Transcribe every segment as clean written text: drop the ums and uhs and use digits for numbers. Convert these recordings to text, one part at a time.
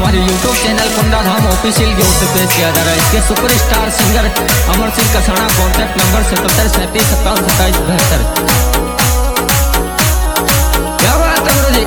हमारे YouTube channel Kunda Dham official की ओर से पेश किया जा रहा है। इसके superstar singer Amar Singh Kasana, contact number 7737572772। क्या बात है गुरु जी।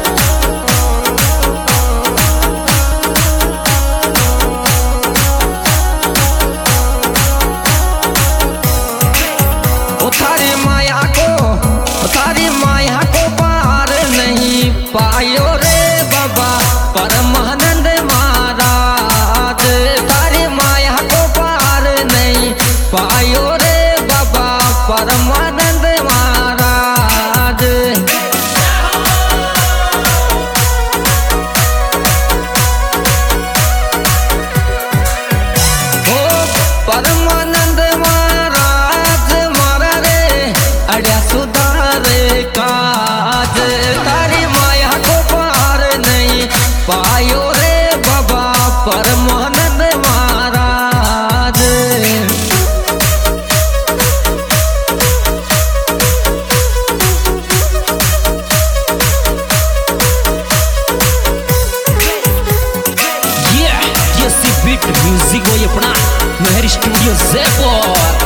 थारी माया को पार नहीं पायो रे बाबा परमानंद महाराज। थारी माया को पार नहीं पायो रे बाबा परमानंद महाराज। ओ परमानंद महाराज मारा रे अड़िया सुधारे काज। तारी माया को पार नहीं पायो रे बाबा परमानंद महाराज। ये सी बीट म्यूजिक वो अपना मेहर स्टूडियो जयपुर।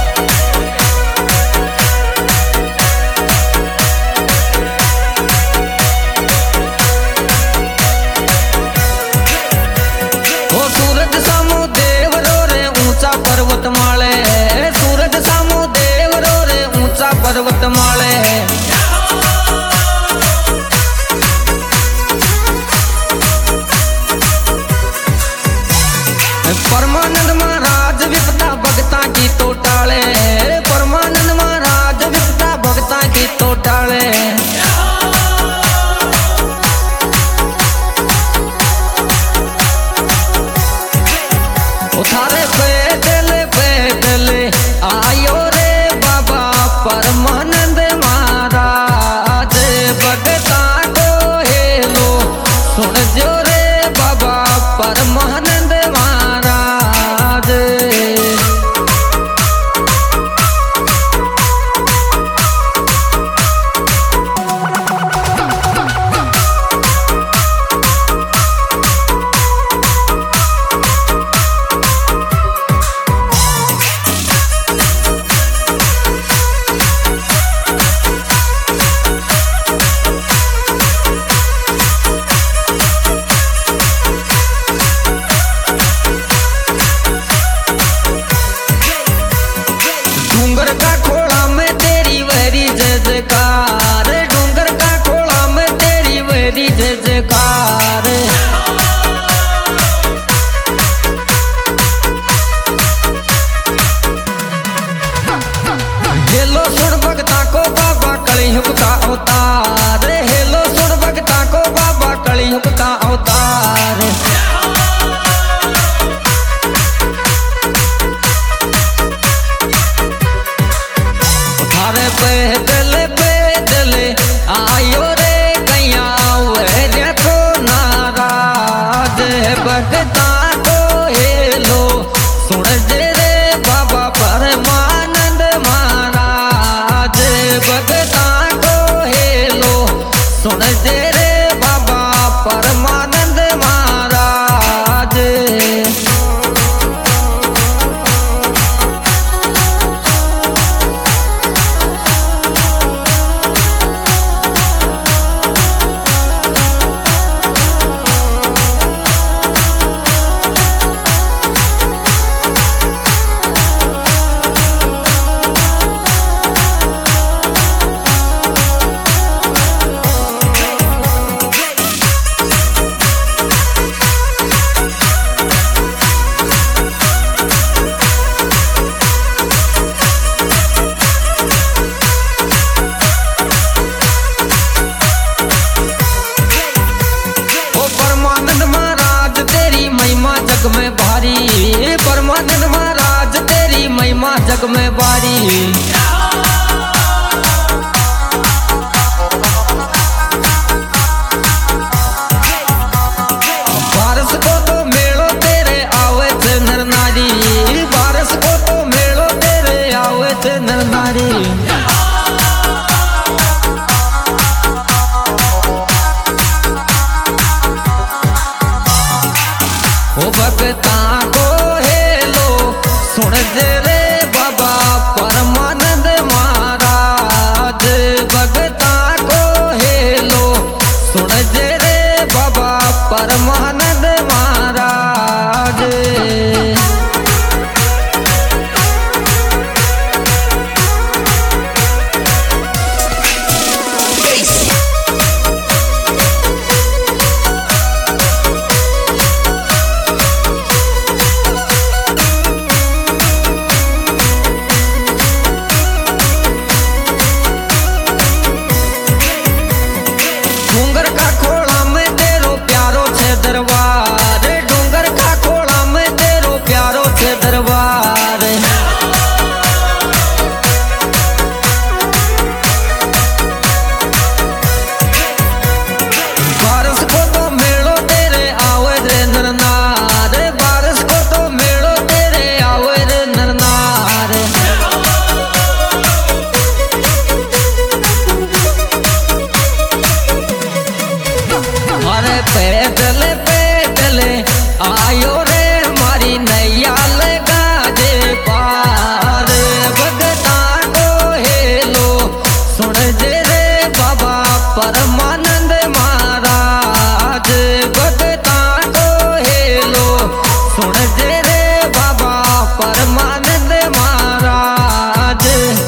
पर्वत माले सूरज सामो देव रो रे ऊंचा पर्वत माले। परमानंद महाराज विपदा भगता की तो टाले। परमानंद महाराज विपदा भगता की तो टाले। उठारे पैदल पैदल आयो रे बाबा परमानंद महाराज। भगता को हेलो सुन जो रे बाबा परमानंद महाराज। डूंगर का खोला में तेरी वहरी जय जयकार। डूंगर का खोला में तेरी वहरी जय जयकार। हेलो सुन भगता को बाबा कलयुग का अवतार। हेलो सुन भगता को बाबा कलयुग का अवतार। पैदल पैदल आयो रे गैया वह तो नाराज। भगता को हेलो सुन जे रे बाबा परमानंद महाराज। भगता को हेलो सुन जे रे बाबा परमानंद महाराज। जग में भारी परमानंद महाराज तेरी महिमा जग में भारी। बारस को तो मेलो तेरे आवे थे नर नारी। बारस को तो मेलो तेरे आवे थे नर नारी। परमानंद महाराज। डूंगर का खोला में तेरो प्यारो छे दरबार, डूंगर का खोला में तेरो प्यारो छे दरबार। बारिश को तो मेलो तेरे आवे रे नरनार, बारिश को तो मेलो तेरे आवे रे नरनार। अरे पैदल पैदल आयो रे मारी नैया लगा दे पार, भगता को हेलो सुन जे रे बाबा परमानंद महाराज, भगता को हेलो सुन जे रे बाबा परमानंद महाराज।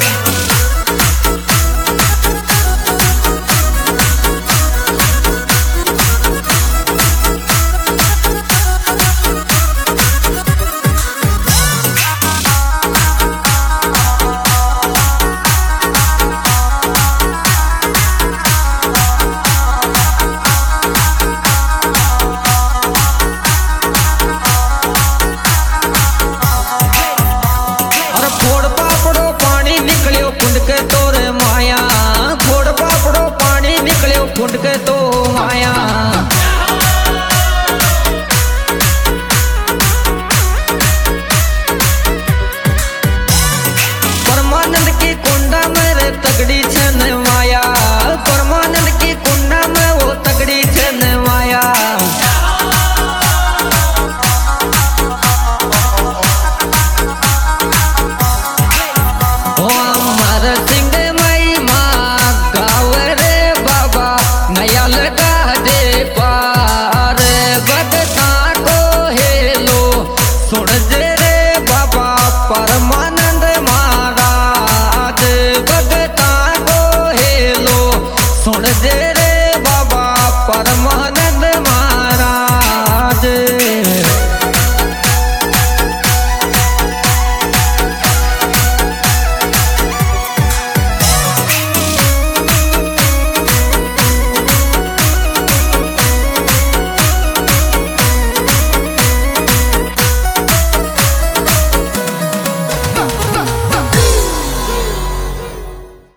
फोड़ पापड़ो पानी निकलियो कुंड के तोरे माया, फोड़ पापड़ो पानी निकलियो कुंड के तो माया। परमानंद की कुंडा में रे तगड़ी छन माया, परमानंद की कुंडा में वो तगड़ी छन माया। सुन जे रे बाबा परमानंद महाराज, भगता को हेलो सुन जे रे बाबा परमानंद।